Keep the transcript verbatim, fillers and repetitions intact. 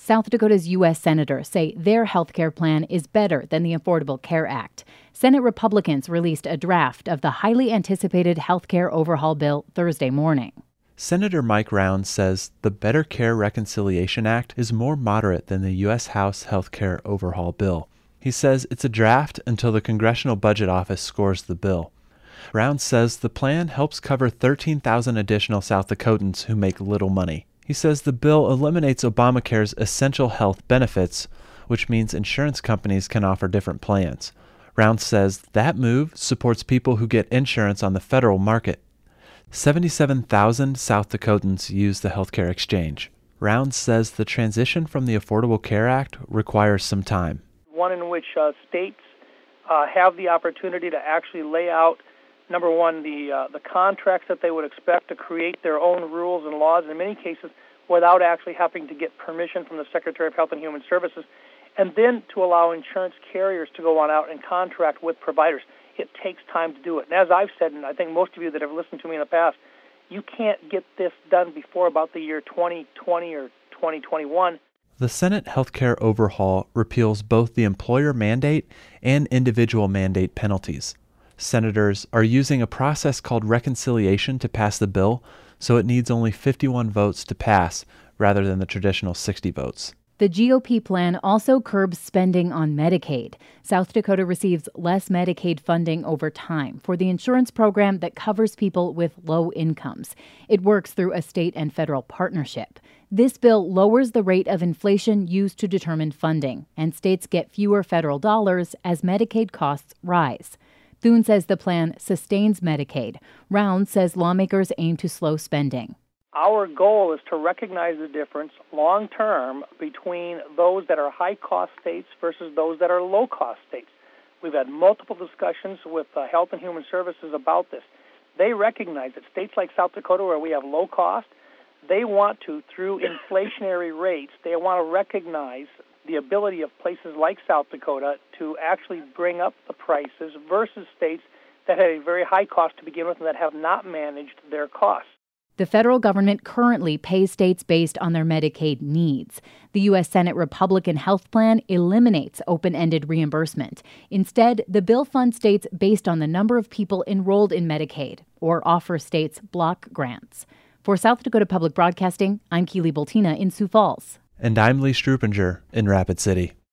South Dakota's U S senators say their health care plan is better than the Affordable Care Act. Senate Republicans released a draft of the highly anticipated health care overhaul bill Thursday morning. Senator Mike Rounds says the Better Care Reconciliation Act is more moderate than the U S House health care overhaul bill. He says it's a draft until the Congressional Budget Office scores the bill. Rounds says the plan helps cover thirteen thousand additional South Dakotans who make little money. He says the bill eliminates Obamacare's essential health benefits, which means insurance companies can offer different plans. Rounds says that move supports people who get insurance on the federal market. seventy-seven thousand South Dakotans use the healthcare exchange. Rounds says the transition from the Affordable Care Act requires some time. One in which uh, states uh, have the opportunity to actually lay out, number one, the uh, the contracts that they would expect to create their own rules and laws, in many cases without actually having to get permission from the Secretary of Health and Human Services, and then to allow insurance carriers to go on out and contract with providers. It takes time to do it. And as I've said, and I think most of you that have listened to me in the past, you can't get this done before about the year twenty twenty or twenty twenty-one. The Senate healthcare overhaul repeals both the employer mandate and individual mandate penalties. Senators are using a process called reconciliation to pass the bill, so it needs only fifty-one votes to pass rather than the traditional sixty votes. The G O P plan also curbs spending on Medicaid. South Dakota receives less Medicaid funding over time for the insurance program that covers people with low incomes. It works through a state and federal partnership. This bill lowers the rate of inflation used to determine funding, and states get fewer federal dollars as Medicaid costs rise. Thune says the plan sustains Medicaid. Rounds says lawmakers aim to slow spending. Our goal is to recognize the difference long-term between those that are high-cost states versus those that are low-cost states. We've had multiple discussions with uh, Health and Human Services about this. They recognize that states like South Dakota, where we have low cost, they want to, through inflationary rates, they want to recognize the ability of places like South Dakota to actually bring up the prices versus states that have a very high cost to begin with and that have not managed their costs. The federal government currently pays states based on their Medicaid needs. The U S Senate Republican health plan eliminates open-ended reimbursement. Instead, the bill funds states based on the number of people enrolled in Medicaid or offers states block grants. For South Dakota Public Broadcasting, I'm Keely Boltina in Sioux Falls. And I'm Lee Strupinger in Rapid City.